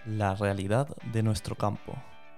la realidad de nuestro campo.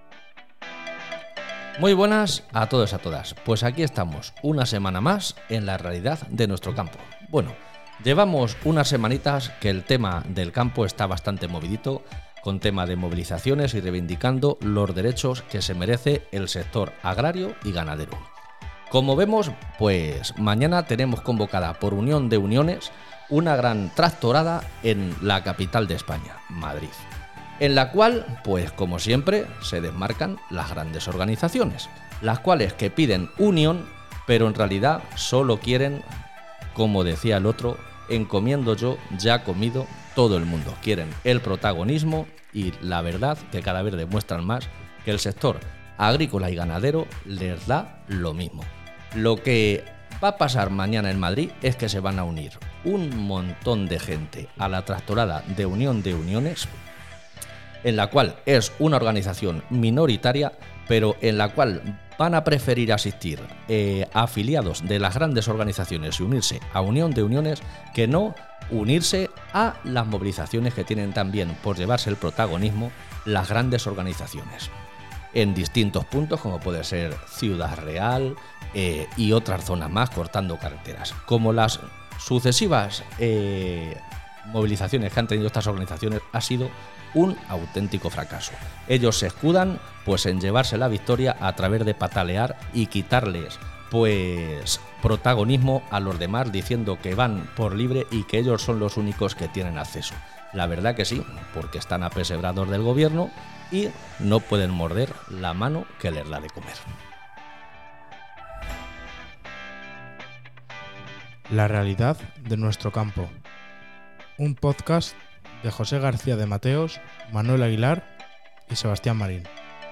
Muy buenas a todos y a todas. Pues aquí estamos, una semana más en la realidad de nuestro campo. Bueno, llevamos unas semanitas que el tema del campo está bastante movidito, con tema de movilizaciones y reivindicando los derechos que se merece el sector agrario y ganadero. Como vemos, pues mañana tenemos convocada por Unión de Uniones una gran tractorada en la capital de España, Madrid, en la cual, pues como siempre, se desmarcan las grandes organizaciones, las cuales que piden unión, pero en realidad solo quieren, como decía el otro, encomiendo yo, ya comido todo el mundo. Quieren el protagonismo y la verdad que cada vez demuestran más que el sector agrícola y ganadero les da lo mismo. Lo que va a pasar mañana en Madrid es que se van a unir un montón de gente a la tractorada de Unión de Uniones, en la cual es una organización minoritaria, pero en la cual van a preferir asistir afiliados de las grandes organizaciones y unirse a Unión de Uniones que no unirse a las movilizaciones que tienen también por llevarse el protagonismo las grandes organizaciones en distintos puntos, como puede ser Ciudad Real y otras zonas más, cortando carreteras. Como las sucesivas movilizaciones que han tenido estas organizaciones ha sido un auténtico fracaso. Ellos se escudan pues en llevarse la victoria a través de patalear y quitarles pues protagonismo a los demás, diciendo que van por libre y que ellos son los únicos que tienen acceso. La verdad que sí, porque están apesebrados del gobierno y no pueden morder la mano que les da de comer. La realidad de nuestro campo. Un podcast de José García de Mateos, Manuel Aguilar y Sebastián Marín.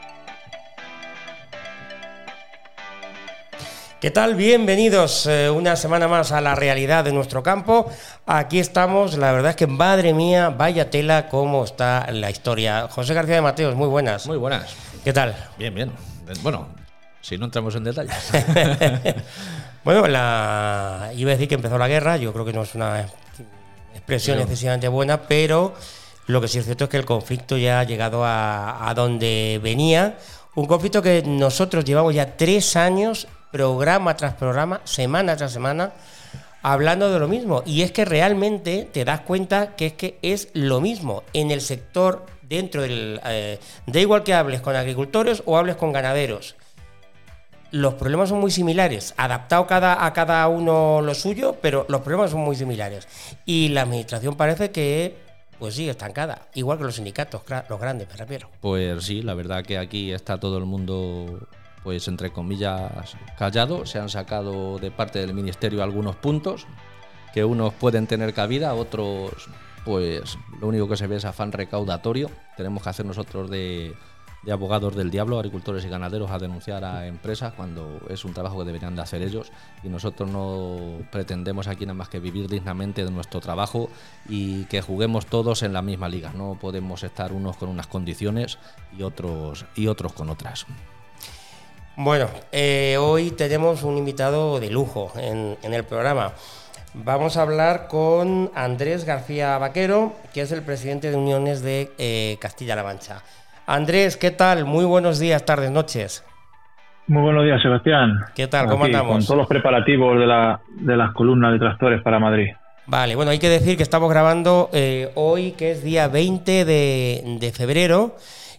¿Qué tal? Bienvenidos una semana más a la realidad de nuestro campo. Aquí estamos, la verdad es que madre mía, vaya tela cómo está la historia. José García de Mateos, muy buenas. Muy buenas. ¿Qué tal? Bien, bien. Bueno, si no entramos en detalles. Bueno, iba a decir que empezó la guerra, yo creo que no es una expresión excesivamente buena, pero lo que sí es cierto es que el conflicto ya ha llegado a donde venía. Un conflicto que nosotros llevamos ya 3 años, programa tras programa, semana tras semana, hablando de lo mismo. Y es que realmente te das cuenta que es lo mismo en el sector, dentro del... da igual que hables con agricultores o hables con ganaderos. Los problemas son muy similares, adaptado a cada uno lo suyo, pero los problemas son muy similares. Y la administración parece que pues sigue estancada, igual que los sindicatos, los grandes, me refiero. Pues sí, la verdad que aquí está todo el mundo, pues entre comillas, callado. Se han sacado de parte del ministerio algunos puntos, que unos pueden tener cabida, otros, pues lo único que se ve es afán recaudatorio. Tenemos que hacer nosotros de abogados del diablo, agricultores y ganaderos, a denunciar a empresas cuando es un trabajo que deberían de hacer ellos, y nosotros no pretendemos aquí nada más que vivir dignamente de nuestro trabajo y que juguemos todos en la misma liga. No podemos estar unos con unas condiciones y otros con otras. Bueno, hoy tenemos un invitado de lujo en el programa. Vamos a hablar con Andrés García Vaquero, que es el presidente de Uniones de Castilla-La Mancha. Andrés, ¿qué tal? Muy buenos días, tardes, noches. Muy buenos días, Sebastián. ¿Qué tal? ¿Cómo andamos? Con todos los preparativos de las columnas de tractores para Madrid. Vale, bueno, hay que decir que estamos grabando hoy, que es día 20 de febrero,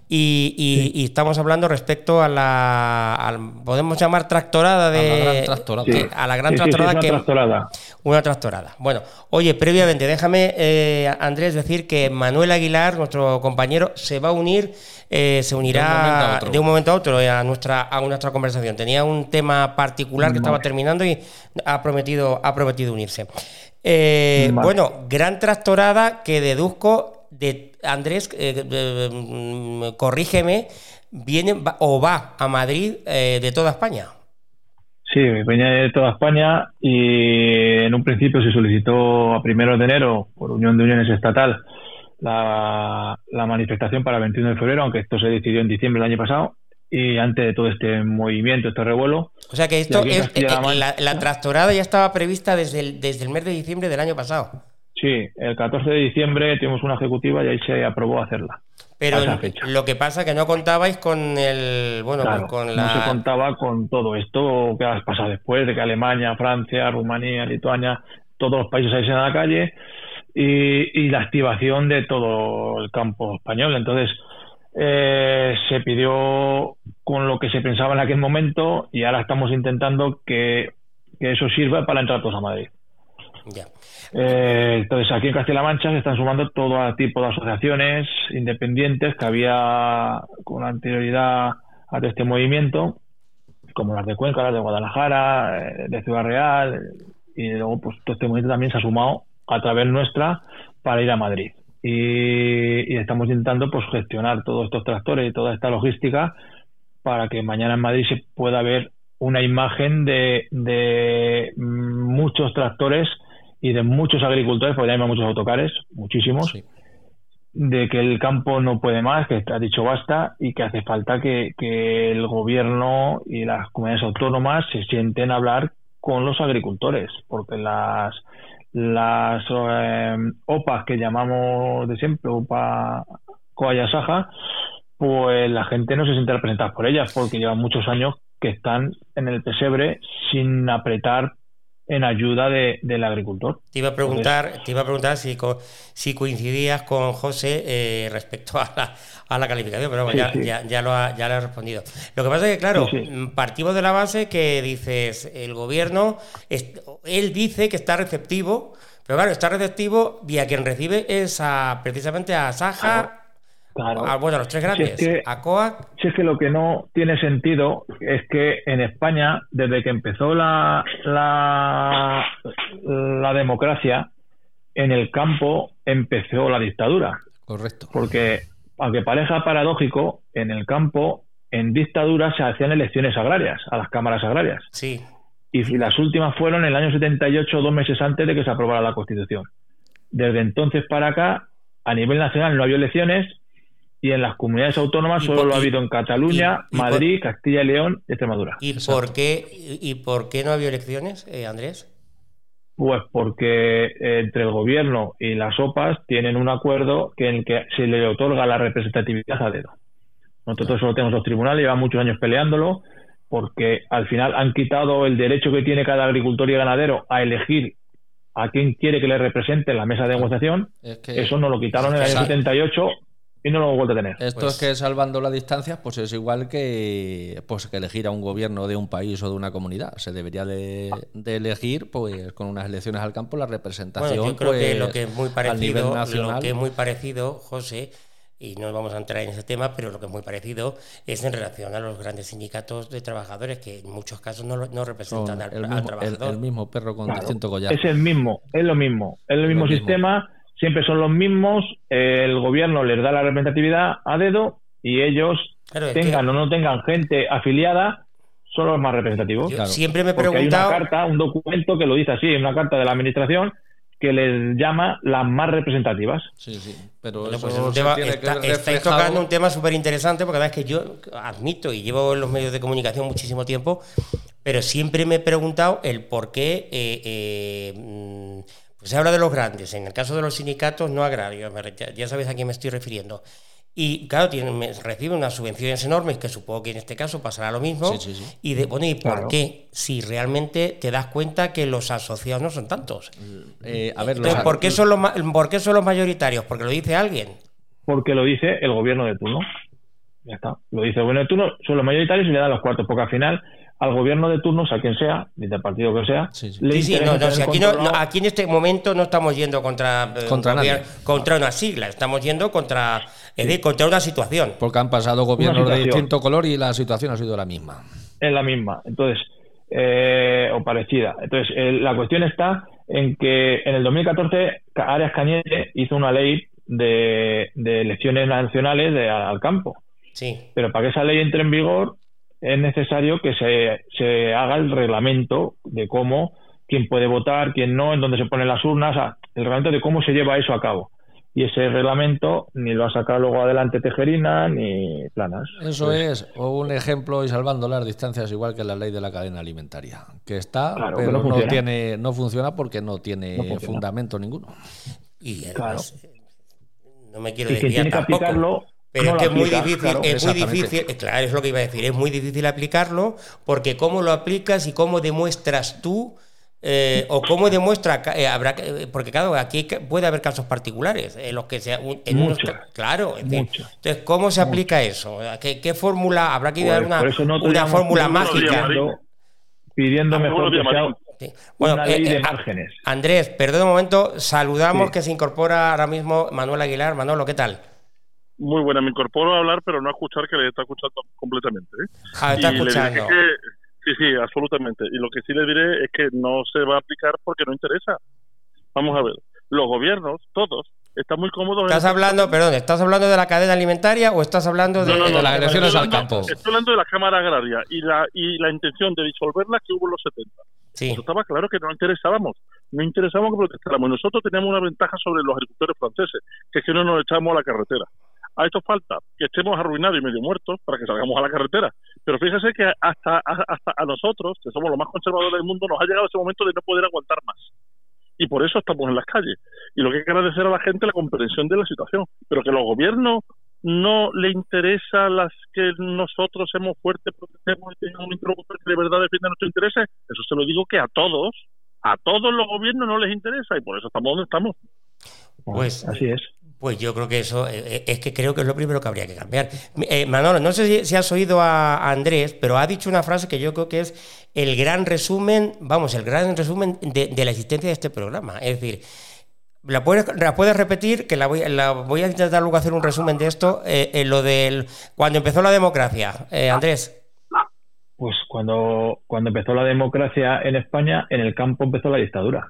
y estamos hablando respecto a podemos llamar tractorada a la gran tractorada. Una tractorada. Bueno, oye, previamente, déjame, Andrés, decir que Manuel Aguilar, nuestro compañero, se va a unir, se unirá de un momento a otro a nuestra conversación. Tenía un tema particular que estaba terminando y ha prometido unirse. Bueno, gran tractorada que deduzco de Andrés, corrígeme, va a Madrid de toda España. Sí, venía de toda España y en un principio se solicitó a 1 de enero por Unión de Uniones Estatal la manifestación para el 21 de febrero, aunque esto se decidió en diciembre del año pasado, y antes de todo este movimiento, este revuelo. O sea que esto la tractorada ya estaba prevista desde el mes de diciembre del año pasado. Sí, el 14 de diciembre tuvimos una ejecutiva y ahí se aprobó hacerla. Pero a esa fecha. lo que pasa es que no contabais con el... Bueno, Claro, pues con no se contaba con todo esto que ha pasado después de que Alemania, Francia, Rumanía, Lituania, todos los países saliesen a la calle y la activación de todo el campo español. Entonces, se pidió con lo que se pensaba en aquel momento y ahora estamos intentando que eso sirva para entrar todos a Madrid. Ya. Entonces, aquí en Castilla-La Mancha se están sumando todo tipo de asociaciones independientes que había con anterioridad a este movimiento, como las de Cuenca, las de Guadalajara, de Ciudad Real, y luego pues todo este movimiento también se ha sumado a través nuestra para ir a Madrid. Y estamos intentando pues gestionar todos estos tractores y toda esta logística para que mañana en Madrid se pueda ver una imagen de muchos tractores y de muchos agricultores, porque ya hay muchos autocares, muchísimos, Sí. de que el campo no puede más, que ha dicho basta y que hace falta que el gobierno y las comunidades autónomas se sienten a hablar con los agricultores, porque las OPAs que llamamos de siempre, OPA Coalla Saja, pues la gente no se siente representada por ellas, porque llevan muchos años que están en el pesebre sin apretar en ayuda del agricultor. Te iba a preguntar si coincidías con José respecto a la calificación, pero bueno, Sí. ya lo ha respondido. Lo que pasa es que, claro, Sí. partimos de la base que dices, el gobierno, él dice que está receptivo, pero claro, está receptivo y a quien recibe es precisamente a Saja, Claro. a los tres grandes, Si es que- a COAC. Si es que lo que no tiene sentido es que en España, desde que empezó la democracia, en el campo empezó la dictadura. Correcto. Porque, aunque parezca paradójico, en el campo, en dictadura se hacían elecciones agrarias, a las cámaras agrarias. Sí. Y las últimas fueron en el año 78, 2 meses antes de que se aprobara la Constitución. Desde entonces para acá, a nivel nacional no había elecciones, y en las comunidades autónomas solo lo ha habido en Cataluña, Madrid, Castilla y León y Extremadura. ¿Y por qué no había elecciones, Andrés? Pues porque entre el gobierno y las OPAs tienen un acuerdo en el que se le otorga la representatividad a dedo. Nosotros solo tenemos los tribunales, llevan muchos años peleándolo, porque al final han quitado el derecho que tiene cada agricultor y ganadero a elegir a quién quiere que le represente en la mesa de negociación. Es que Eso nos lo quitaron en el año 78 y no lo hemos vuelto a tener. esto Pues- es que salvando las distancias, pues es igual que elegir a un gobierno de un país o de una comunidad. Se debería de elegir, pues, con unas elecciones al campo, la representación. Bueno, yo creo que pues, lo que es muy a nivel nacional. parecido, José, y no vamos a entrar en ese tema, pero lo que es muy parecido es en relación a los grandes sindicatos de trabajadores que en muchos casos no son representan al el mismo, trabajador. el mismo perro con Claro, distinto collar. es lo mismo, es el mismo mismo. sistema, siempre son los mismos, el gobierno les da la representatividad a dedo y ellos, Claro, es tengan que- o no tengan gente afiliada, son los más representativos. Yo Claro. siempre me he Porque hay una preguntado, carta, un documento que lo dice así, una carta de la administración que les llama las más representativas. Sí, sí. Pero bueno, eso pues es un se tema, tiene que ver estáis reflejado. tocando un tema súper interesante, porque la verdad es que yo admito y llevo en los medios de comunicación muchísimo tiempo, pero siempre me he preguntado el por qué pues se habla de los grandes, en el caso de los sindicatos no agrarios, ya sabéis a quién me estoy refiriendo. Y claro, reciben unas subvenciones enormes, que supongo que en este caso pasará lo mismo. Sí, sí, sí. ¿Y por Claro. qué? Si realmente te das cuenta que los asociados no son tantos. A ver, Entonces, ¿por qué son los mayoritarios? ¿Porque lo dice alguien? Porque lo dice el gobierno de turno. Ya está. Lo dice el gobierno de turno, son los mayoritarios y le dan los cuartos, porque al final al gobierno de turno, sea quien sea, del partido que sea, Sí, sí. le Sí, interesa tener si controlado- aquí en este momento no estamos yendo contra nadie. contra una sigla, estamos yendo contra una situación. Porque han pasado gobiernos de situación. distinto color y la situación ha sido la misma. Es la misma, entonces, o parecida. Entonces, la cuestión está en que en el 2014 Arias Cañete hizo una ley de elecciones nacionales al campo. Sí. Pero para que esa ley entre en vigor es necesario que se haga el reglamento de cómo, quién puede votar, quién no, en dónde se ponen las urnas, o sea, el reglamento de cómo se lleva eso a cabo. Y ese reglamento ni lo ha sacado luego adelante Tejerina ni Planas. Eso es un ejemplo y salvando las distancias, igual que la ley de la cadena alimentaria, que está, Claro, que pero no funciona. no funciona porque no tiene No funciona. fundamento ninguno. Y además, no me quiero Y quien desviar tiene que tampoco. aplicarlo Pero no es que lo es muy aplicas, difícil, claro. es muy Exactamente. difícil, claro, es lo que iba a decir, es muy difícil aplicarlo, porque cómo lo aplicas y cómo demuestras tú, o cómo demuestra, porque claro, aquí puede haber casos particulares en los que claro, es decir, Muchos. entonces, ¿cómo se aplica eso? ¿Qué fórmula? Habrá que dar Por eso nosotros una fórmula estamos mágica. pidiendo mejor que sea Sí. Bueno, una ley de márgenes. Andrés, perdón un momento, saludamos Sí. que se incorpora ahora mismo Manuel Aguilar. Manolo, ¿qué tal? Muy buena, me incorporo a hablar, pero no a escuchar, que le está escuchando completamente. Ah, está Y le diré escuchando. sí, absolutamente. Y lo que sí le diré es que no se va a aplicar porque no interesa. Vamos a ver, los gobiernos, todos, están muy cómodos. ¿Estás hablando de la cadena alimentaria o estás hablando de, No, de las elecciones estoy al hablando- campo? Estoy hablando de la Cámara Agraria y la intención de disolverla que hubo en los 70. Sí. Eso estaba claro que no interesábamos. No interesábamos que protestáramos. Nosotros teníamos una ventaja sobre los agricultores franceses, que es que no nos echábamos a la carretera. A esto falta que estemos arruinados y medio muertos para que salgamos a la carretera. Pero fíjese que hasta a nosotros, que somos los más conservadores del mundo, nos ha llegado ese momento de no poder aguantar más. Y por eso estamos en las calles. Y lo que hay que agradecer a la gente es la comprensión de la situación. Pero que los gobiernos no le interesa las que nosotros seamos fuertes, protestemos y tengamos un interlocutor que de verdad defienda nuestros intereses, eso se lo digo que a todos los gobiernos no les interesa y por eso estamos donde estamos. Pues, Así es. Pues yo creo que eso es que creo que es lo primero que habría que cambiar. Manolo, no sé si has oído a Andrés, pero ha dicho una frase que yo creo que es el gran resumen de la existencia de este programa. Es decir, ¿la puedes repetir? Que la voy a intentar luego hacer un resumen de esto, lo del cuando empezó la democracia. Andrés. Pues cuando empezó la democracia en España, en el campo empezó la dictadura,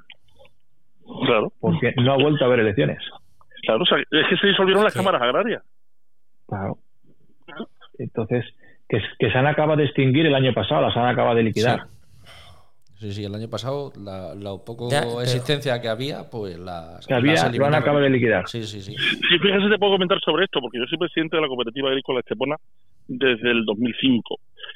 Claro, porque no ha vuelto a haber elecciones. claro, o sea, es que se disolvieron las cámaras agrarias. Claro. Entonces, que se han acabado de extinguir el año pasado, las han acabado de liquidar. Sí, el año pasado la poco Ya, pero- existencia que había, pues las Que había, las lo han eliminaron. acabado de liquidar. Sí. Sí, fíjese, te puedo comentar sobre esto, porque yo soy presidente de la Cooperativa Agrícola Estepona desde el 2005.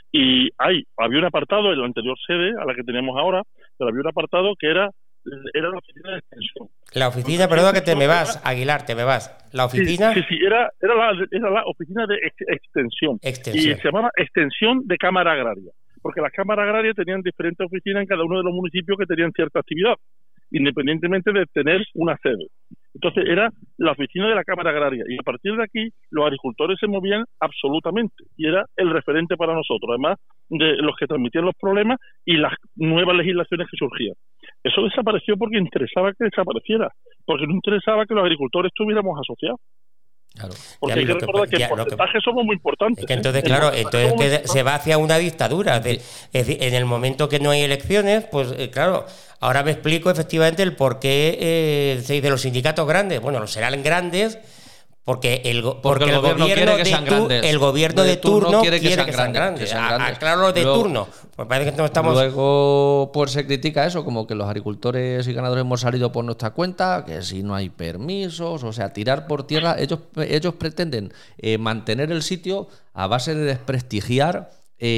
Y había un apartado en la anterior sede, a la que tenemos ahora, pero había un apartado que era la oficina de extensión. La oficina, perdón que te me vas, Aguilar, te me vas. La oficina. Sí, era la oficina de extensión. Extensión. Y se llamaba Extensión de Cámara Agraria, porque las cámaras agrarias tenían diferentes oficinas en cada uno de los municipios que tenían cierta actividad, independientemente de tener una sede. Entonces era la oficina de la Cámara Agraria y a partir de aquí los agricultores se movían absolutamente y era el referente para nosotros, además de los que transmitían los problemas y las nuevas legislaciones que surgían. Eso desapareció porque interesaba que desapareciera, porque no interesaba que los agricultores estuviéramos asociados. Claro. Porque Ya, hay que lo que- recordar que ya, en lo que- porcentaje somos muy importantes. Es que entonces, En claro, porcentaje entonces somos muy que importantes. se va hacia una dictadura. Es decir, en el momento que no hay elecciones, pues claro, ahora me explico efectivamente el por qué se dice los sindicatos grandes. Bueno, los serán grandes porque el gobierno quiere que sean grandes. el gobierno de turno quiere que sean grandes. que sean grandes. Claro, los de Luego- turno. Pues parece que no estamos. Luego pues se critica eso, como que los agricultores y ganadores hemos salido por nuestra cuenta, que si no hay permisos, o sea, tirar por tierra. Ellos pretenden mantener el sitio a base de desprestigiar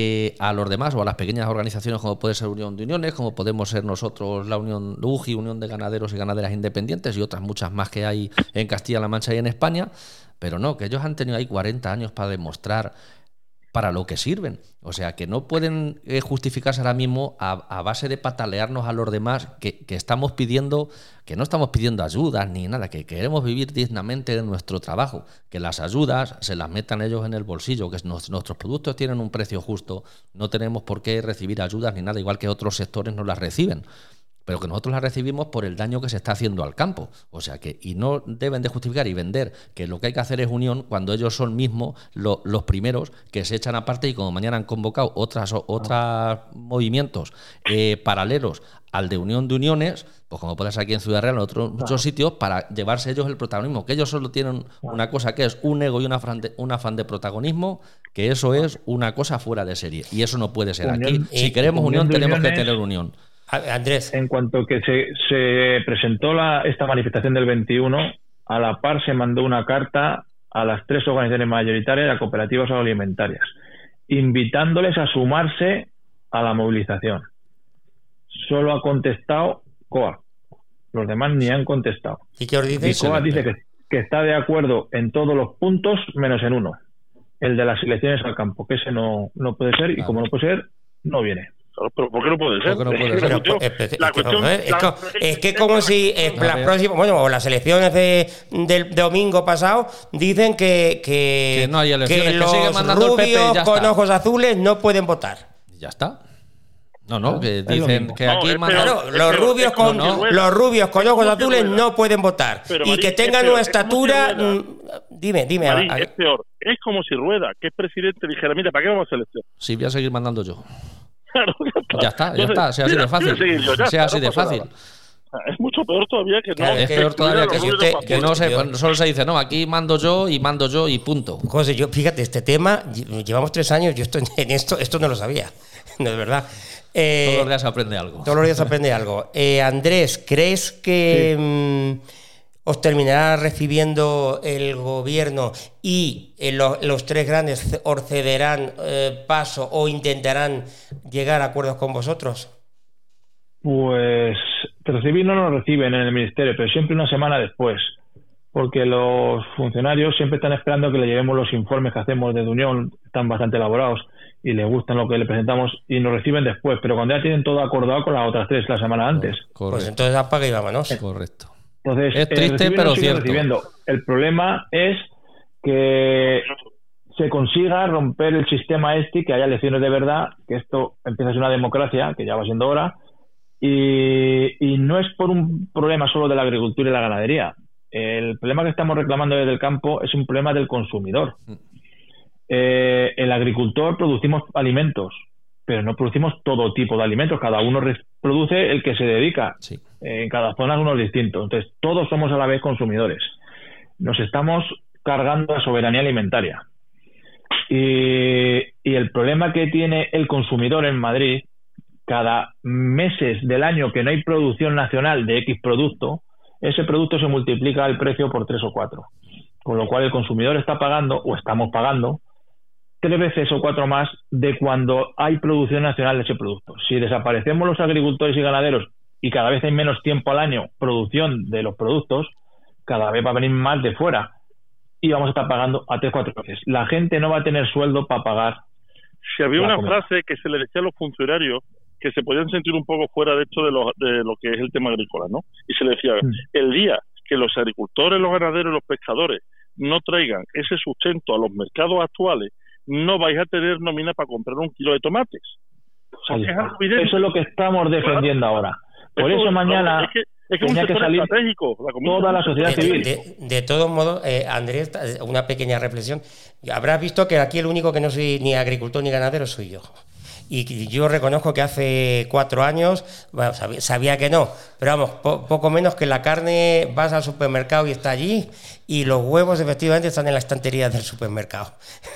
a los demás o a las pequeñas organizaciones como puede ser Unión de Uniones, como podemos ser nosotros la Unión UGI, Unión de Ganaderos y Ganaderas Independientes y otras muchas más que hay en Castilla-La Mancha y en España, pero no, que ellos han tenido ahí 40 años para demostrar para lo que sirven. O sea, que no pueden justificarse ahora mismo a base de patalearnos a los demás que estamos pidiendo, que no estamos pidiendo ayudas ni nada, que queremos vivir dignamente de nuestro trabajo, que las ayudas se las metan ellos en el bolsillo, que nuestros productos tienen un precio justo, no tenemos por qué recibir ayudas ni nada, igual que otros sectores no las reciben, pero que nosotros las recibimos por el daño que se está haciendo al campo. O sea que, y no deben de justificar y vender que lo que hay que hacer es unión cuando ellos son mismos los primeros que se echan aparte y como mañana han convocado otros movimientos paralelos al de Unión de Uniones, pues como puede ser aquí en Ciudad Real, en otros muchos sitios, para llevarse ellos el protagonismo, que ellos solo tienen una cosa que es un ego y un afán de protagonismo, que eso es una cosa fuera de serie. Y eso no puede ser. Aquí, si queremos unión, tenemos que tener unión. Andrés. En cuanto que se presentó esta manifestación del 21, a la par se mandó una carta a las 3 organizaciones mayoritarias de cooperativas agroalimentarias, invitándoles a sumarse a la movilización. Solo ha contestado COA. Los demás ni han contestado. ¿Y qué os dice? Y COA dice que está de acuerdo en todos los puntos menos en uno, el de las selecciones al campo, que ese no puede ser, y como no puede ser, no viene. Claro, pero ¿por qué no puede ser? ¿Por qué no puede ser? La cuestión, es que como si las próximas, bueno, o las elecciones del domingo pasado dicen que no hay elecciones, que los sigue mandando el PP y rubios ya con está. ojos azules no pueden votar. Ya está. No, que dicen que No, aquí es mandan... peor. Claro, los rubios con ojos azules no pueden votar. Pero, y Marín, que tengan es peor, una es como estatura... si Rueda- Dime. Marín, es peor. Es como si Rueda, que es presidente, dijera, mira, ¿para qué vamos a selección? Sí, voy a seguir mandando yo. Claro, Ya está, sea así mira, de fácil. voy a seguir yo, ya Sea está, así no de pasa fácil. nada. Es mucho peor todavía que no. Claro, Es peor todavía los que rubios usted- de que papel. no solo se dice, no, aquí mando yo y punto. José, yo, fíjate, este tema, llevamos 3 años, yo estoy en esto no lo sabía, no es verdad. Todos los días se aprende algo. Todos los días se aprende algo. Andrés, ¿crees que os terminará recibiendo el gobierno y los 3 grandes os cederán paso o intentarán llegar a acuerdos con vosotros? Pues recibir no nos reciben en el ministerio, pero siempre una semana después, porque los funcionarios siempre están esperando que le llevemos los informes que hacemos desde Unión, están bastante elaborados y les gustan lo que le presentamos y nos reciben después, pero cuando ya tienen todo acordado con las otras 3 la semana antes. Pues Correcto. entonces apaga y vámonos. Correcto. Entonces, Es triste, recibir pero nos siguen cierto. recibiendo. El problema es que se consiga romper el sistema que haya elecciones de verdad, que esto empieza a ser una democracia, que ya va siendo hora, y no es por un problema solo de la agricultura y la ganadería. El problema que estamos reclamando desde el campo es un problema del consumidor. El agricultor producimos alimentos, pero no producimos todo tipo de alimentos. Cada uno produce el que se dedica. Sí. En cada zona es uno distinto. Entonces, todos somos a la vez consumidores. Nos estamos cargando la soberanía alimentaria. Y el problema que tiene el consumidor en Madrid, cada meses del año que no hay producción nacional de X producto, ese producto se multiplica el precio por 3 o 4. Con lo cual el consumidor está pagando, o estamos pagando, 3 veces o 4 más de cuando hay producción nacional de ese producto. Si desaparecemos los agricultores y ganaderos y cada vez hay menos tiempo al año producción de los productos, cada vez va a venir más de fuera y vamos a estar pagando a 3 o 4 veces. La gente no va a tener sueldo para pagar. Si había la una comida. frase que se le decía a los funcionarios que se podían sentir un poco fuera de esto de lo que es el tema agrícola, ¿no? Y se le decía, el día que los agricultores, los ganaderos y los pescadores no traigan ese sustento a los mercados actuales, no vais a tener nómina para comprar 1 kilo de tomates. O sea, es algo evidente. Eso es lo que estamos defendiendo ahora. Por eso mañana es que un tenía que sector salir estratégico, la comida. toda la sociedad civil. De todos modos, Andrés, una pequeña reflexión. Habrás visto que aquí el único que no soy ni agricultor ni ganadero soy yo. Y yo reconozco que hace 4 años, bueno, sabía que no, pero vamos, poco menos que la carne, vas al supermercado y está allí, y los huevos efectivamente están en la estantería del supermercado.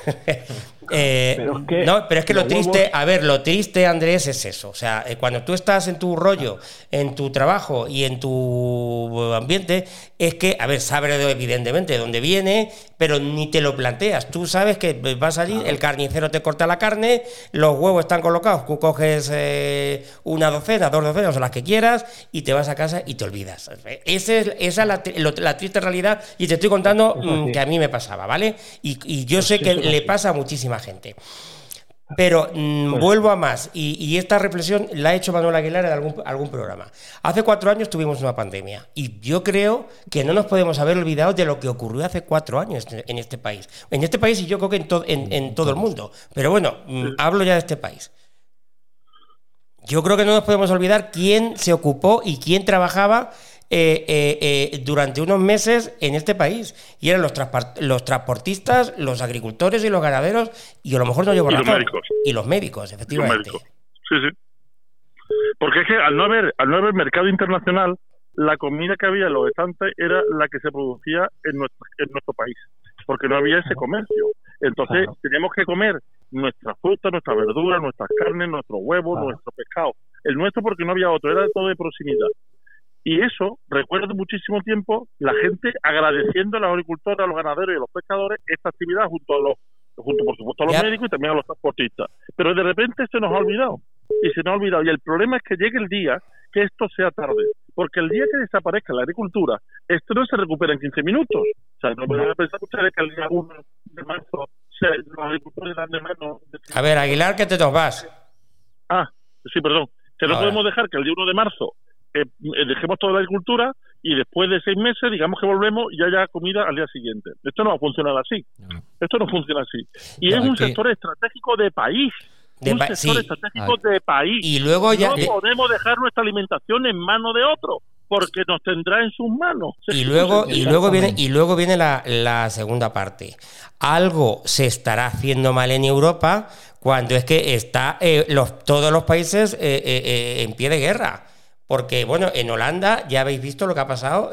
No, pero es que lo triste, lo triste, Andrés, es eso. O sea, cuando tú estás en tu rollo, en tu trabajo y en tu ambiente, es que, sabes evidentemente de dónde viene, pero ni te lo planteas. Tú sabes que vas allí, el carnicero te corta la carne, los huevos están colocados, tú coges 1 docena, 2 docenas o las que quieras y te vas a casa y te olvidas. Esa es la triste realidad, y te estoy contando que a mí me pasaba, ¿vale? Y yo sé que le pasa a muchísima gente. Pero vuelvo a más, y esta reflexión la ha hecho Manuel Aguilar en algún programa. Hace 4 años tuvimos una pandemia, y yo creo que no nos podemos haber olvidado de lo que ocurrió hace 4 años en este país. En este país, y yo creo que en todo el mundo. Pero bueno, hablo ya de este país. Yo creo que no nos podemos olvidar quién se ocupó y quién trabajaba durante unos meses en este país, y eran los transportistas, los agricultores y los ganaderos, y a lo mejor no llevo razón, y los médicos, efectivamente. Sí. Porque es que al no haber mercado internacional, la comida que había en los estantes era la que se producía en nuestro país, porque no había ese comercio. Entonces teníamos que comer nuestras frutas, nuestras verduras, nuestras carnes, nuestros huevos, nuestro pescado. El nuestro porque no había otro, era todo de proximidad. Y eso, recuerdo muchísimo tiempo, la gente agradeciendo a los agricultores, a los ganaderos y a los pescadores esta actividad junto por supuesto a los médicos y también a los transportistas. Pero de repente se nos ha olvidado. Y el problema es que llegue el día que esto sea tarde, porque el día que desaparezca la agricultura, esto no se recupera en 15 minutos. O sea, no pueden pensar ustedes que el día 1 de marzo los agricultores dan de menos. A ver, Aguilar, que te nos vas. Sí, perdón. Que no podemos dejar que el día 1 de marzo dejemos toda la agricultura y después de 6 meses digamos que volvemos y haya comida al día siguiente. Esto no va a funcionar así. Esto no funciona así. Y es un sector estratégico de país. Estratégico de país. Y luego ya no podemos dejar nuestra alimentación en manos de otro, porque nos tendrá en sus manos. Y luego viene la segunda parte. Algo se estará haciendo mal en Europa cuando es que está todos los países en pie de guerra. Porque, bueno, en Holanda ya habéis visto lo que ha pasado.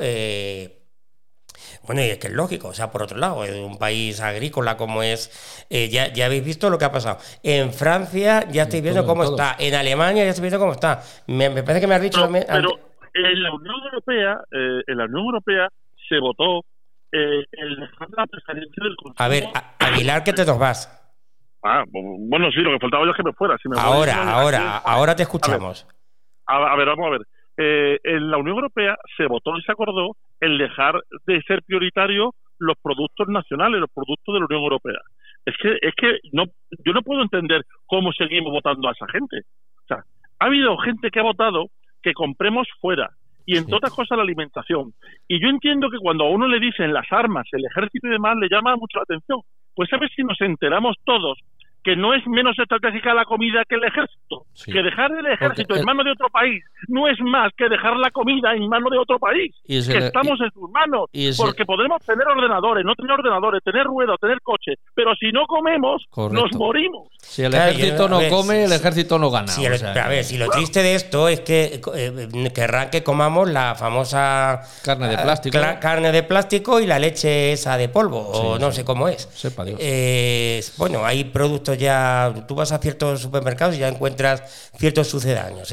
Bueno, y es que es lógico, o sea, por otro lado, es un país agrícola como es, ya habéis visto lo que ha pasado. En Francia ya estáis viendo cómo está, en Alemania ya estáis viendo cómo está. Me parece que me has dicho también... Pero en la Unión Europea se votó el dejar la presidencia del Consejo. A ver, Aguilar, que te nos vas. Bueno, sí, lo que faltaba yo es que me fuera. Si me ahora te escuchamos. A ver, vamos a ver. En la Unión Europea se votó y se acordó el dejar de ser prioritario los productos nacionales, los productos de la Unión Europea. Es que yo no puedo entender cómo seguimos votando a esa gente. O sea, ha habido gente que ha votado que compremos fuera y entre otras cosas la alimentación. Y yo entiendo que cuando a uno le dicen las armas, el ejército y demás, le llama mucho la atención. Pues a ver si nos enteramos todos que no es menos estratégica la comida que el ejército, que dejar el ejército en manos de otro país no es más que dejar la comida en manos de otro país, que estamos en sus manos, porque podemos tener ordenadores, no tener ordenadores, tener ruedas, tener coches, pero si no comemos, nos morimos. Si el ejército no come, el ejército no gana. A ver, si lo triste de esto es que querrán que comamos la famosa carne de plástico y la leche esa de polvo, o no sé cómo es. Sepa Dios. Bueno, hay productos ya, tú vas a ciertos supermercados y ya encuentras ciertos sucedáneos,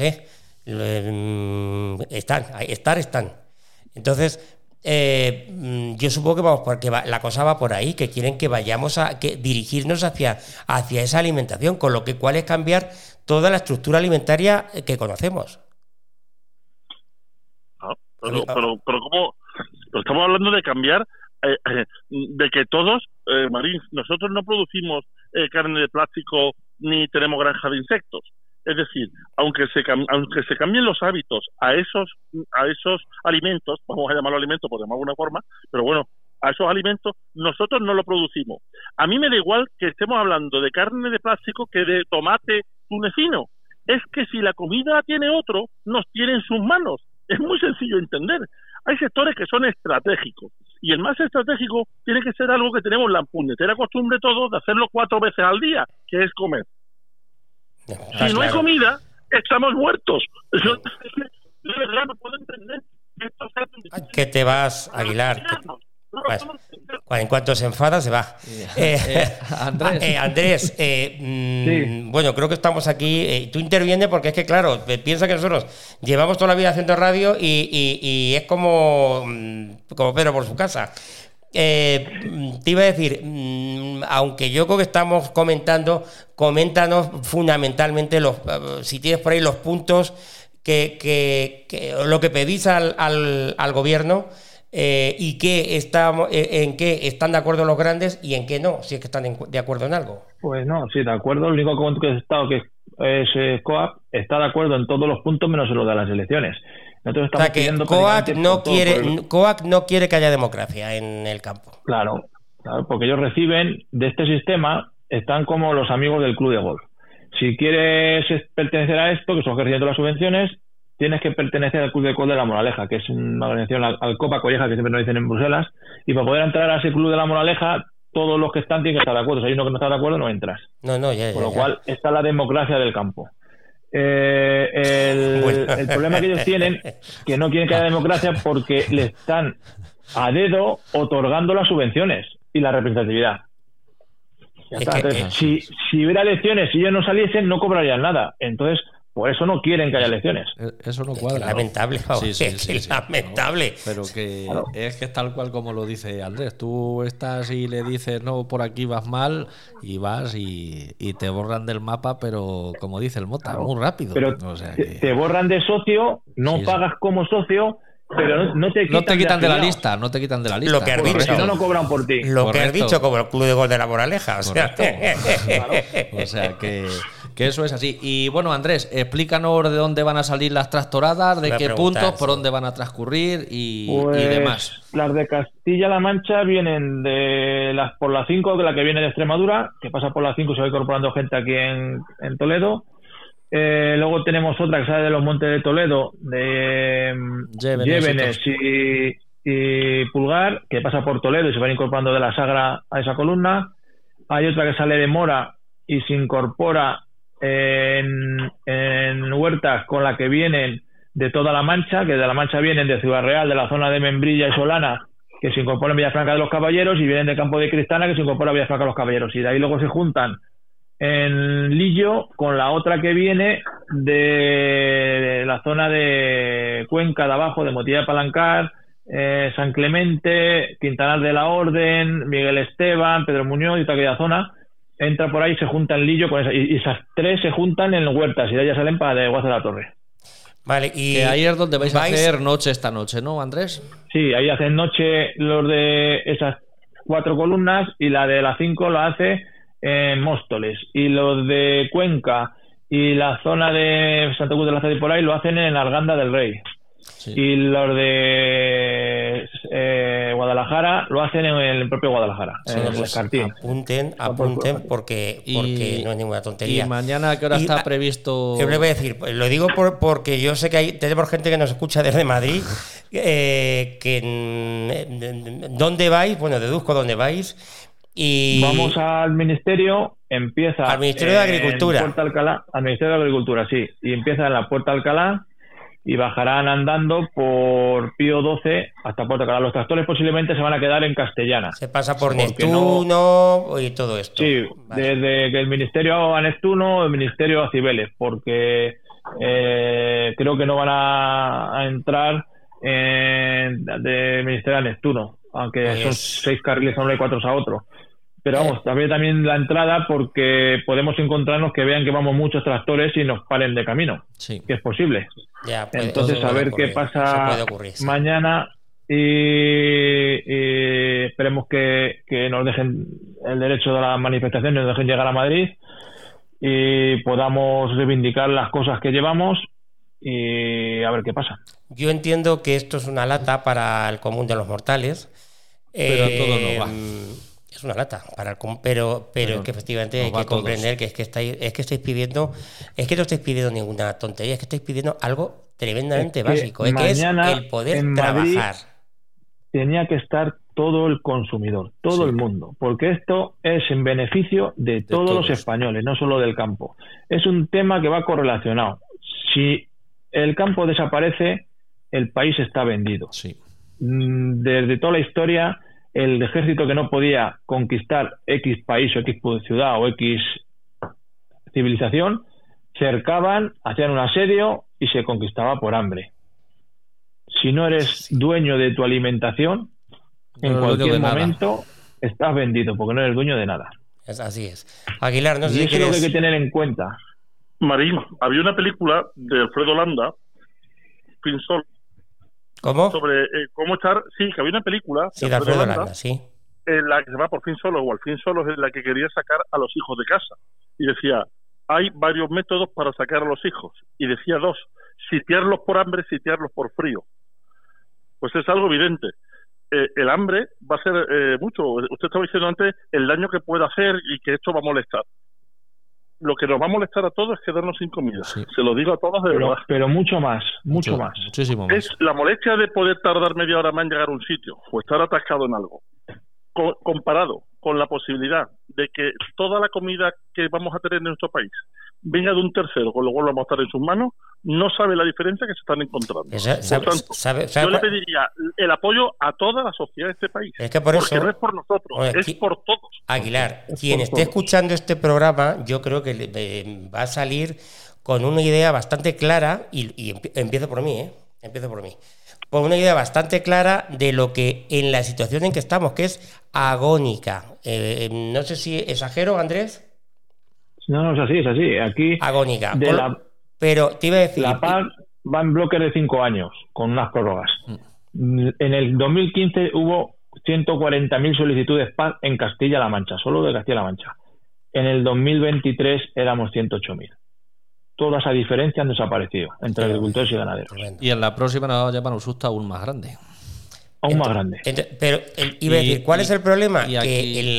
están. Entonces, yo supongo que vamos porque la cosa va por ahí, que quieren que vayamos dirigirnos hacia esa alimentación, con lo cual es cambiar toda la estructura alimentaria que conocemos. Pero ¿cómo? Pero estamos hablando de cambiar, de que todos, Marín, nosotros no producimos carne de plástico ni tenemos granja de insectos. Es decir, aunque se cambien los hábitos a esos alimentos, vamos a llamarlo alimentos por llamarlo de alguna forma, pero bueno, a esos alimentos nosotros no lo producimos. A mí me da igual que estemos hablando de carne de plástico que de tomate tunecino. Es que si la comida tiene otro, nos tiene en sus manos. Es muy sencillo entender. Hay sectores que son estratégicos y el más estratégico tiene que ser algo que tenemos la puñetera costumbre todos de hacerlo 4 veces al día, que es comer. Si no hay comida, estamos muertos. Yo de verdad no puedo entender que esto sea... ¿Qué te vas, Aguilar? En cuanto se enfada, se va. Andrés, sí. Bueno, creo que estamos aquí. Tú intervienes porque es que, claro, piensa que nosotros llevamos toda la vida haciendo radio y es como Pedro por su casa. Te iba a decir, aunque yo creo que estamos coméntanos fundamentalmente si tienes por ahí los puntos que lo que pedís al gobierno. Y en qué están de acuerdo los grandes y en qué no, si es que están de acuerdo en algo. Pues no, sí, de acuerdo. El único que he estado que es COAC está de acuerdo en todos los puntos menos en lo de las elecciones. Nosotros estamos pidiendo COAC no quiere que haya democracia en el campo. Claro, porque ellos reciben de este sistema, están como los amigos del club de golf. Si quieres pertenecer a esto, que son ejerciendo las subvenciones, tienes que pertenecer al Club de Golf de la Moraleja, que es una organización, al Copa Colleja, que siempre nos dicen en Bruselas, y para poder entrar a ese Club de la Moraleja, todos los que están tienen que estar de acuerdo. Si hay uno que no está de acuerdo, no entras. Por lo cual, está la democracia del campo. El problema que ellos tienen, que no quieren que haya democracia porque le están a dedo otorgando las subvenciones y la representatividad. Si hubiera elecciones y ellos no saliesen, no cobrarían nada. Entonces, Por eso no quieren que haya elecciones. Eso no Es cuadra. lamentable, vamos, Sí, es lamentable. ¿no? Pero que Claro. es que es tal cual como lo dice Andrés. Tú estás y le dices, no, por aquí vas mal, y vas y te borran del mapa, pero como dice el Mota, Claro. muy rápido. Pero O sea te borran de socio, no Sí, sí. pagas como socio, pero no te quitan, no te quitan de la afiliado. lista, no te quitan de la lista. Lo que has Porque dicho. si no, no cobran por ti. Lo que has Correcto. dicho como el Club de Gol de la Moraleja. O sea, O sea que eso es así. Y bueno, Andrés, explícanos de dónde van a salir las tractoradas, de Iba a qué preguntar, puntos, por sí. dónde van a transcurrir y Pues, demás. las de Castilla-La Mancha vienen por la 5, que la que viene de Extremadura, que pasa por la 5 y se va incorporando gente aquí en Toledo. Luego tenemos otra que sale de los Montes de Toledo, de Llévenes y Pulgar, que pasa por Toledo y se van incorporando de la Sagra a esa columna. Hay otra que sale de Mora y se incorpora en Huertas con la que vienen de toda La Mancha, que de La Mancha vienen de Ciudad Real, de la zona de Membrilla y Solana, que se incorporan en Villafranca de los Caballeros, y vienen de Campo de Cristana, que se incorpora a Villafranca de los Caballeros. Y de ahí luego se juntan en Lillo con la otra que viene de la zona de Cuenca de abajo, de Motilla de Palancar, San Clemente, Quintanar de la Orden, Miguel Esteban, Pedro Muñoz y toda aquella zona. Entra por ahí y se junta en Lillo con esa, y esas tres se juntan en Huertas y de ahí ya salen para de Guas de la Torre. Vale, y Que ahí es donde vais a hacer noche esta noche, ¿no, Andrés? Sí, ahí hacen noche los de esas 4 columnas, y la de las 5 lo hace en Móstoles, y los de Cuenca y la zona de Santa Cruz de la Sede y por ahí lo hacen en Arganda del Rey. Sí. Y los de Guadalajara lo hacen en el propio Guadalajara, Sí, en el pues Escartín. apunten porque no es ninguna tontería. ¿Y mañana a qué hora Y, está previsto? Yo le voy a decir, lo digo porque yo sé que tenemos gente que nos escucha desde Madrid, ¿dónde vais? Bueno, deduzco dónde vais. Y Vamos al Ministerio, empieza Al Ministerio de Agricultura. en Puerta Alcalá, al Ministerio de Agricultura, sí, y empieza en la Puerta Alcalá y bajarán andando por Pío XII hasta Puerta Alcalá. Los tractores posiblemente se van a quedar en Castellana. se pasa por Porque Neptuno y todo esto. Sí, Vale. desde que el Ministerio a Neptuno, el Ministerio a Cibeles, porque creo que no van a entrar del Ministerio a Neptuno, aunque Pues- son 6 carriles a uno y 4 a otro. Pero vamos, también la entrada, porque podemos encontrarnos que vean que vamos muchos tractores y nos paren de camino, Sí. que es posible. Ya, Entonces, eso a puede ver qué ocurrir, pasa eso puede ocurrir, sí. mañana, y esperemos que nos dejen el derecho de la manifestación, nos dejen llegar a Madrid y podamos reivindicar las cosas que llevamos y a ver qué pasa. Yo entiendo que esto es una lata para el común de los mortales. Pero a todos nos va. Es una lata para el pero es que efectivamente nos hay va que a todos. comprender que estáis pidiendo, es que no estáis pidiendo ninguna tontería, es que estáis pidiendo algo tremendamente Es que básico, es que es mañana el poder en Madrid trabajar. Tenía que estar todo el consumidor, todo Sí. el mundo, porque esto es en beneficio de todos los todos. españoles, no solo del campo. Es un tema que va correlacionado. Si el campo desaparece, el país está vendido. Sí. Desde toda la historia, el ejército que no podía conquistar X país o X ciudad o X civilización, cercaban, hacían un asedio y se conquistaba por hambre. Si no eres dueño de tu alimentación, No en eres dueño cualquier de nada. momento estás vendido, porque no eres dueño de nada. Así es. Aguilar, no sé Y si eso es lo que hay quieres... que tener en cuenta. Marín, había una película de Alfredo Landa, Fin Solo, ¿Cómo? sobre cómo echar. Sí, que había una película Sí, de Alfredo Landa, sí. en la que se va por fin solo o al fin solo, es la que quería sacar a los hijos de casa. Y decía, hay varios métodos para sacar a los hijos. Y decía 2, sitiarlos por hambre, sitiarlos por frío. Pues es algo evidente. El hambre va a ser mucho. Usted estaba diciendo antes el daño que puede hacer y que esto va a molestar. Lo que nos va a molestar a todos es quedarnos sin comida. Sí. Se lo digo a todos de verdad. Pero mucho más, mucho más. Muchísimo más. Es la molestia de poder tardar media hora más en llegar a un sitio o estar atascado en algo, comparado con la posibilidad de que toda la comida que vamos a tener en nuestro país venga de un tercero, con lo cual vamos a estar en sus manos, no sabe la diferencia que se están encontrando. Por tanto, yo le pediría el apoyo a toda la sociedad de este país. Es que por porque eso... no es por nosotros, Oye, es por todos. Aguilar, Es quien por esté todo. escuchando este programa, yo creo que va a salir con una idea bastante clara, y empiezo por mí, empiezo por mí, con una idea bastante clara de lo que en la situación en que estamos, que es agónica. No sé si exagero, Andrés. No, es así. Aquí Agónica. Pero te iba a decir... La PAC va en bloques de 5 años, con unas prórrogas. En el 2015 hubo 140.000 solicitudes PAC en Castilla-La Mancha, solo de Castilla-La Mancha. En el 2023 éramos 108.000. Toda esa diferencia han desaparecido entre agricultores y ganaderos. Y en la próxima nos va a llevar un susto aún más grande. Más grande. Pero iba a decir, ¿cuál es el problema? Y aquí...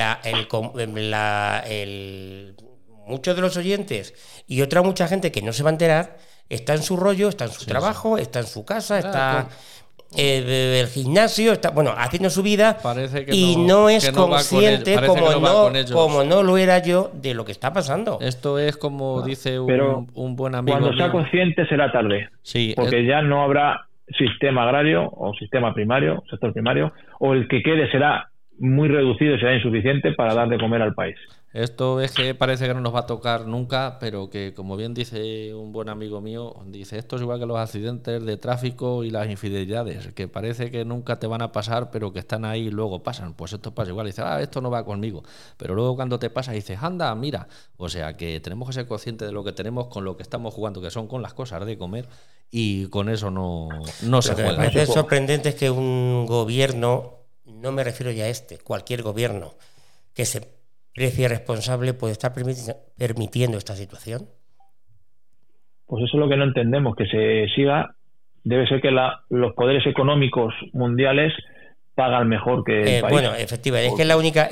Que muchos de los oyentes y otra mucha gente que no se va a enterar está en su rollo, está en su trabajo, está en su casa, está el gimnasio, está haciendo su vida y no es consciente, como no lo era yo, de lo que está pasando. Esto es como dice un buen amigo. Cuando sea consciente será tarde, porque ya no habrá sistema agrario o sistema primario, sector primario, o el que quede será muy reducido y será insuficiente para dar de comer al país. Esto es que parece que no nos va a tocar nunca, pero que, como bien dice un buen amigo mío, dice, esto es igual que los accidentes de tráfico y las infidelidades, que parece que nunca te van a pasar, pero que están ahí y luego pasan. Pues esto pasa igual, dices, esto no va conmigo, pero luego cuando te pasa dices, anda, mira. O sea que tenemos que ser conscientes de lo que tenemos, con lo que estamos jugando, que son con las cosas de comer, y con eso no se juega. Lo que me parece sorprendente es que un gobierno, no me refiero ya a cualquier gobierno, que se precie responsable puede estar permitiendo esta situación. Pues eso es lo que no entendemos, que se siga. Debe ser que los poderes económicos mundiales pagan mejor que el país. Bueno, efectivamente, es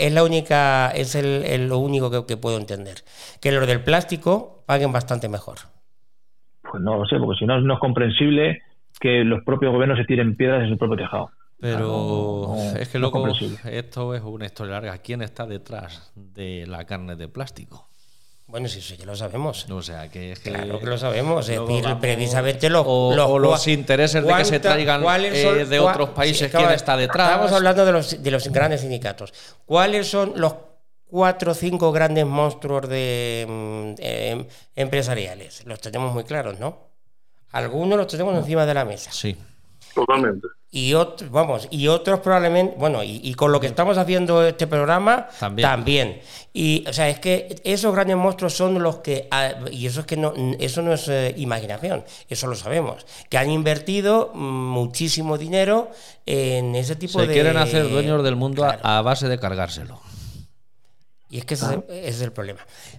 lo único que puedo entender, que los del plástico paguen bastante mejor. Pues no lo sé, porque si no es comprensible que los propios gobiernos se tiren piedras en su propio tejado. Pero es que luego esto es una historia larga. ¿Quién está detrás de la carne de plástico? Bueno, sí, ya lo sabemos. O sea, claro que lo sabemos. Es decir, precisamente los intereses de que se traigan de otros países, ¿quién está detrás? Estamos hablando de los grandes sindicatos. ¿Cuáles son los 4 o 5 grandes monstruos empresariales? Los tenemos muy claros, ¿no? Algunos los tenemos encima de la mesa. Sí. Totalmente. Y otros probablemente, y con lo que estamos haciendo este programa también. Y o sea, es que esos grandes monstruos son los que, y eso no es imaginación, eso lo sabemos, que han invertido muchísimo dinero en ese tipo de... Se quieren hacer dueños del mundo, claro, a base de cargárselo. Y es que ese es el problema.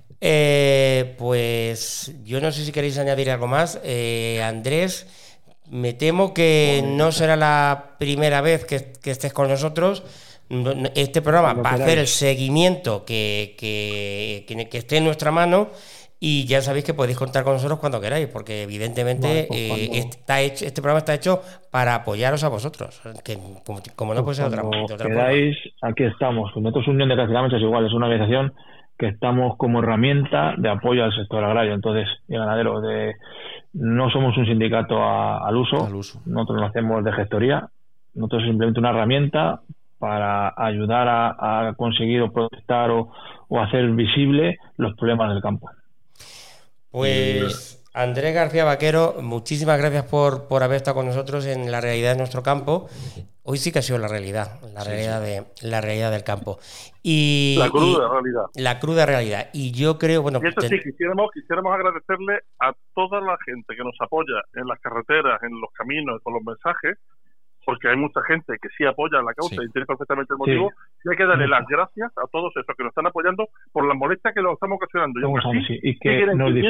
Pues yo no sé si queréis añadir algo más. Andrés, me temo que no será la primera vez que estés con nosotros. Este programa va a hacer el seguimiento que esté en nuestra mano, y ya sabéis que podéis contar con nosotros cuando queráis, porque evidentemente este programa está hecho para apoyaros a vosotros, que como no puede ser de otra forma. Aquí estamos. Nosotros, Unión de Castilla-La Mancha, es igual, es una organización que estamos como herramienta de apoyo al sector agrario, entonces, y ganadero. No somos un sindicato al uso, nosotros no hacemos de gestoría, nosotros es simplemente una herramienta para ayudar a conseguir o protestar o hacer visible los problemas del campo. Pues Andrés García Vaquero, muchísimas gracias por haber estado con nosotros en la realidad de nuestro campo. Hoy sí que ha sido la realidad del campo. La cruda realidad. Y yo creo, y esto sí, quisiéramos agradecerle a toda la gente que nos apoya en las carreteras, en los caminos, con los mensajes, porque hay mucha gente que sí apoya la causa y tiene perfectamente el motivo, y hay que darle las gracias a todos esos que nos están apoyando por las molestias que nos estamos ocasionando. Y que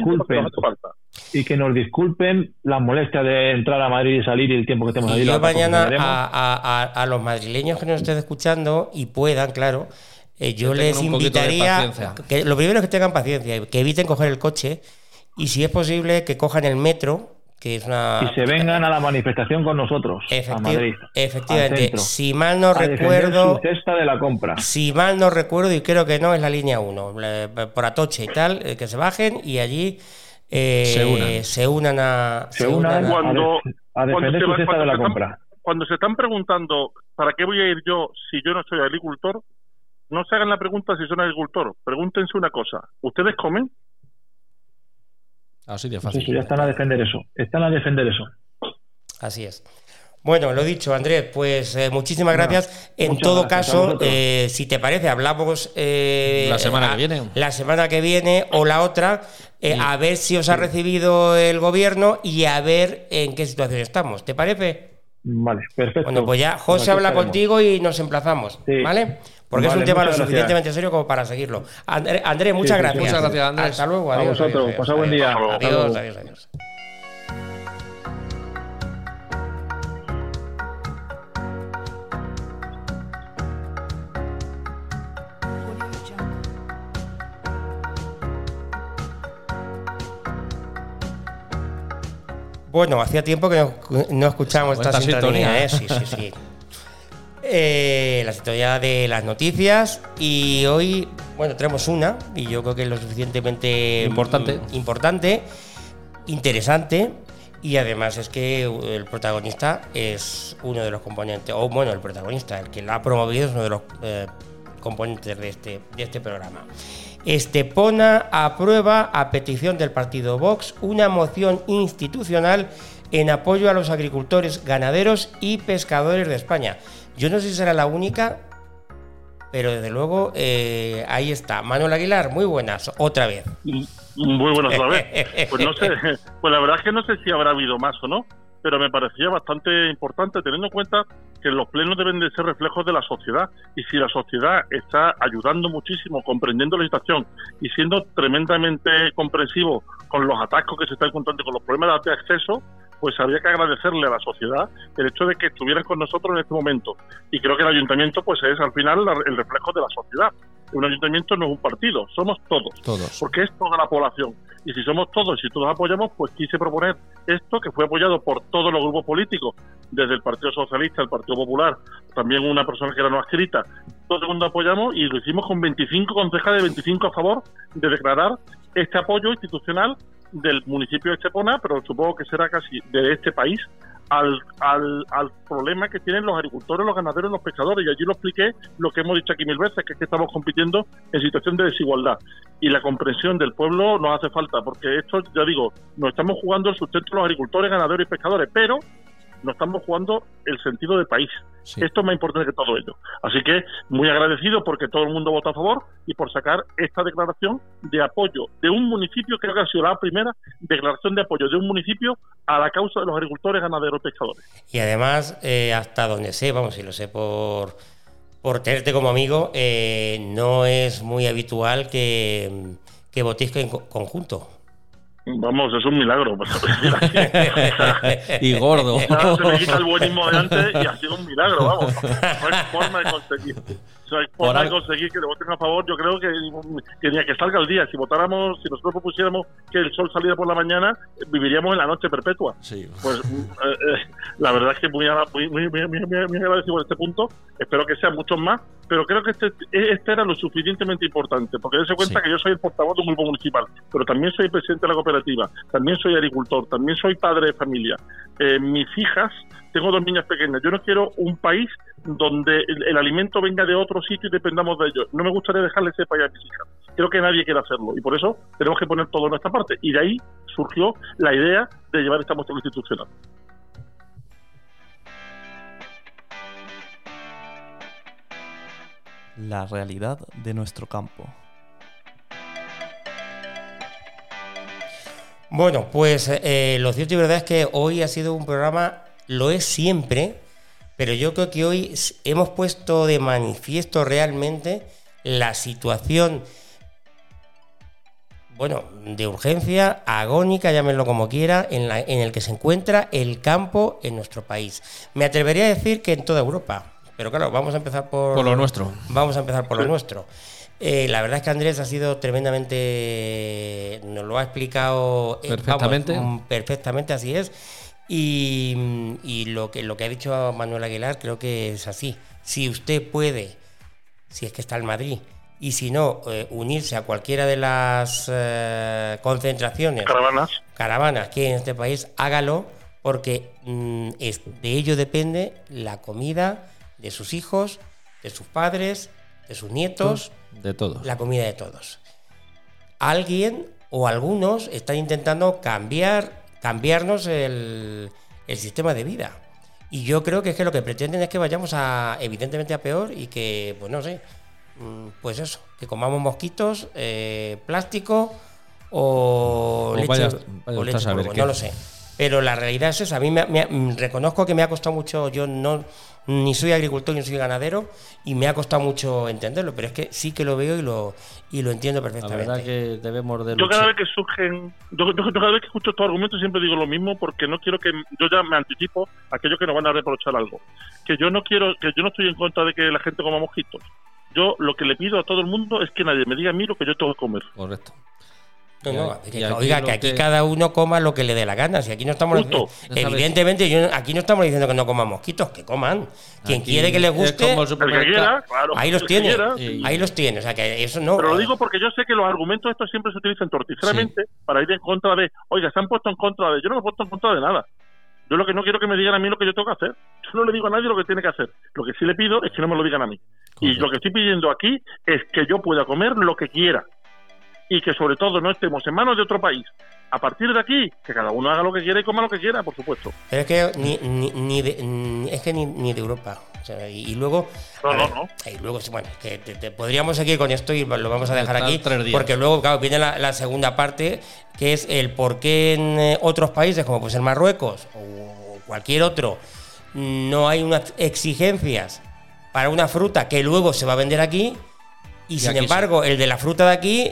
nos disculpen las molestias de entrar a Madrid y salir y el tiempo que estemos allí. Yo mañana a los madrileños que nos estén escuchando y puedan, claro, yo les invitaría que lo primero es que tengan paciencia, que eviten coger el coche, y si es posible que cojan el metro, que es y se vengan a la manifestación con nosotros a Madrid. Efectivamente, si mal no recuerdo, su cesta de la compra. Si mal no recuerdo, y creo que no, es la línea 1, por Atocha y tal, que se bajen y allí se unan a defender su cesta de la compra. Cuando se están preguntando ¿para qué voy a ir yo si yo no soy agricultor? No se hagan la pregunta si son agricultor. Pregúntense una cosa: ¿ustedes comen? Así de Pues fácil. eso, ya están a defender eso. Así es. Bueno, lo dicho, Andrés, pues muchísimas gracias. En muchas todo gracias a caso, vosotros. si te parece, hablamos La semana que viene. La semana que viene o la otra, a ver si os ha recibido el gobierno y a ver en qué situación estamos. ¿Te parece? Vale, perfecto. Bueno, pues ya José habla contigo y nos emplazamos, Sí. ¿vale? Porque Vale, es un tema lo muchas gracias. suficientemente serio como para seguirlo. Andrés, muchas sí, gracias. Muchas gracias, Andrés. Hasta luego, A adiós. vosotros, adiós, pasad buen adiós. día. Hasta luego. Hasta Adiós, luego. adiós, adiós. Bueno, hacía tiempo que no escuchamos esta sintonía, ¿eh? Sí, sí, sí. La sintonía de las noticias y hoy, bueno, tenemos una y yo creo que es lo suficientemente importante, interesante y además es que el protagonista es uno de los componentes, o bueno, el protagonista, el que lo ha promovido es uno de los componentes de este programa. Estepona aprueba a petición del partido Vox una moción institucional en apoyo a los agricultores, ganaderos y pescadores de España. Yo no sé si será la única, pero desde luego ahí está. Manuel Aguilar, muy buenas, otra vez. Muy buenas otra vez. Pues no sé, pues la verdad es que no sé si habrá habido más o no, pero me parecía bastante importante teniendo en cuenta que los plenos deben de ser reflejos de la sociedad, y si la sociedad está ayudando muchísimo, comprendiendo la situación y siendo tremendamente comprensivo con los atascos que se están encontrando, con los problemas de acceso, pues habría que agradecerle a la sociedad el hecho de que estuvieran con nosotros en este momento. Y creo que el ayuntamiento pues es al final el reflejo de la sociedad. Un ayuntamiento no es un partido, somos todos. Porque es toda la población. Y si somos todos, si todos apoyamos, pues quise proponer esto, que fue apoyado por todos los grupos políticos, desde el Partido Socialista, el Partido Popular, también una persona que era no adscrita. Todo el mundo apoyamos y lo hicimos con 25 concejales, 25 a favor de declarar este apoyo institucional del municipio de Estepona, pero supongo que será casi de este país, al problema que tienen los agricultores, los ganaderos y los pescadores. Y allí lo expliqué, lo que hemos dicho aquí mil veces, que es que estamos compitiendo en situación de desigualdad. Y la comprensión del pueblo nos hace falta, porque esto, ya digo, nos estamos jugando el sustento de los agricultores, ganaderos y pescadores, pero nos estamos jugando el sentido del país. Sí. Esto es más importante que todo ello. Así que muy agradecido porque todo el mundo vota a favor y por sacar esta declaración de apoyo de un municipio, creo que ha sido la primera declaración de apoyo de un municipio a la causa de los agricultores, ganaderos y pescadores. Y además, hasta donde sé, vamos, y lo sé por tenerte como amigo, no es muy habitual que votéis en conjunto. Vamos, es un milagro. Y gordo. Se me quita el buenismo de antes y ha sido un milagro, vamos. No hay forma de conseguir. No hay forma de conseguir que le voten a favor. Yo creo que ni a que salga el día. Si votáramos, si nosotros propusiéramos que el sol saliera por la mañana, viviríamos en la noche perpetua. Sí. Pues la verdad es que muy agradecido por este punto. Espero que sean muchos más, pero creo que este era lo suficientemente importante, porque dése cuenta que yo soy el portavoz de un grupo municipal, pero también soy presidente de la cooperativa, también soy agricultor, también soy padre de familia. Mis hijas, tengo 2 niñas pequeñas. Yo no quiero un país donde el alimento venga de otro sitio y dependamos de ellos. No me gustaría dejarle ese país a mis hijas. Creo que nadie quiere hacerlo y por eso tenemos que poner todo en nuestra parte. Y de ahí surgió la idea de llevar esta moción institucional. La realidad de nuestro campo. Bueno, pues lo cierto y verdad es que hoy ha sido un programa, lo es siempre, pero yo creo que hoy hemos puesto de manifiesto realmente la situación, bueno, de urgencia, agónica, llámenlo como quiera, en el que se encuentra el campo en nuestro país. Me atrevería a decir que en toda Europa, pero claro, vamos a empezar por lo nuestro. Vamos a empezar por lo nuestro. La verdad es que Andrés ha sido tremendamente, nos lo ha explicado perfectamente, así es. Y lo que ha dicho Manuel Aguilar creo que es así. Si usted puede, si es que está en Madrid, y si no, unirse a cualquiera de las concentraciones, caravanas que hay en este país, hágalo, porque de ello depende la comida de sus hijos, de sus padres, de sus nietos, de todos. La comida de todos. Alguien o algunos están intentando cambiarnos el sistema de vida. Y yo creo que es que lo que pretenden es que vayamos evidentemente a peor y que, pues no sé, pues eso, que comamos mosquitos, plástico o leche no lo sé. Pero la realidad es esa. A mí reconozco que me ha costado mucho. Yo ni soy agricultor ni soy ganadero y me ha costado mucho entenderlo, pero es que sí que lo veo y lo entiendo perfectamente. La verdad que debemos de luchar. Yo cada vez que surgen, cada vez que escucho estos argumentos siempre digo lo mismo, porque no quiero que yo ya me anticipo a aquellos que nos van a reprochar algo. Que yo no estoy en contra de que la gente coma mosquitos. Yo lo que le pido a todo el mundo es que nadie me diga a mí lo que yo tengo que comer. Correcto. Oiga, que aquí cada uno coma lo que le dé la gana. Si aquí no estamos evidentemente, aquí no estamos diciendo que no coman mosquitos, que coman. Quien quiere que les guste, ahí los tiene. Ahí los tiene. O sea, que eso no. Pero lo digo porque yo sé que los argumentos estos siempre se utilizan torticeramente para ir en contra de. Oiga, se han puesto en contra de. Yo no me he puesto en contra de nada. Yo lo que no quiero que me digan a mí lo que yo tengo que hacer. Yo no le digo a nadie lo que tiene que hacer. Lo que sí le pido es que no me lo digan a mí. Y lo que estoy pidiendo aquí es que yo pueda comer lo que quiera. Y que sobre todo no estemos en manos de otro país. A partir de aquí, que cada uno haga lo que quiera y coma lo que quiera, por supuesto. Pero es que ni de Europa. O sea, y luego... No. Y luego, bueno, que podríamos seguir con esto y lo vamos a dejar aquí. Porque luego, claro, viene la segunda parte, que es el por qué en otros países, como pues en Marruecos o cualquier otro, no hay unas exigencias para una fruta que luego se va a vender aquí. Y sin embargo, el de la fruta de aquí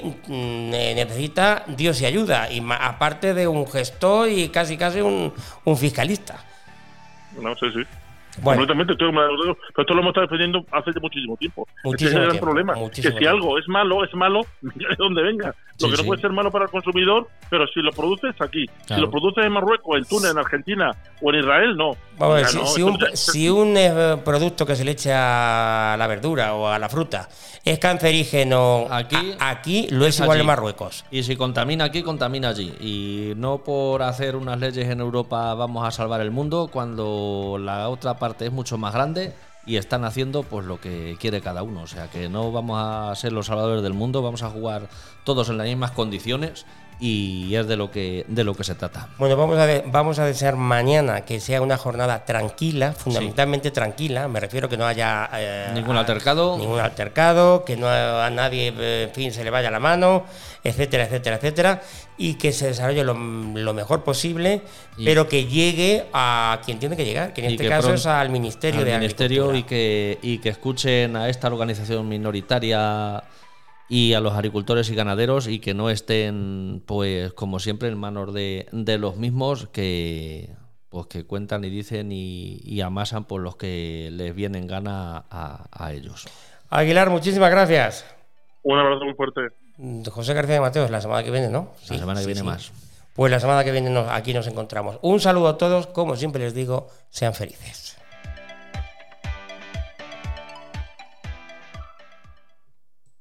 necesita Dios y ayuda, y aparte de un gestor y casi un fiscalista. No sé, sí. Bueno. Completamente, pero esto lo hemos estado defendiendo hace muchísimo tiempo. Ese es el gran problema. Que si algo es malo, mira de dónde venga. Lo que no puede ser malo para el consumidor, pero si lo produces aquí, si lo produces en Marruecos, en Túnez, en Argentina o en Israel, no. Vamos a ver, si un producto que se le echa a la verdura o a la fruta es cancerígeno aquí lo es igual en Marruecos. Y si contamina aquí, contamina allí. Y no por hacer unas leyes en Europa vamos a salvar el mundo cuando la otra parte es mucho más grande y están haciendo pues lo que quiere cada uno. O sea que no vamos a ser los salvadores del mundo, vamos a jugar todos en las mismas condiciones y es de lo que se trata. Bueno, vamos a desear mañana que sea una jornada tranquila, fundamentalmente tranquila. Me refiero que no haya ningún altercado, que no a nadie, en fin, se le vaya la mano, etcétera, y que se desarrolle lo mejor posible, pero que llegue a quien tiene que llegar, que en este caso es al Ministerio de Agricultura. Y que escuchen a esta organización minoritaria y a los agricultores y ganaderos y que no estén, pues como siempre, en manos de los mismos que cuentan y dicen y amasan por los que les viene en gana a ellos. Aguilar, muchísimas gracias. Un abrazo muy fuerte. José García de Mateos, la semana que viene, ¿no? La semana que viene más. Pues la semana que viene aquí nos encontramos. Un saludo a todos, como siempre les digo, sean felices.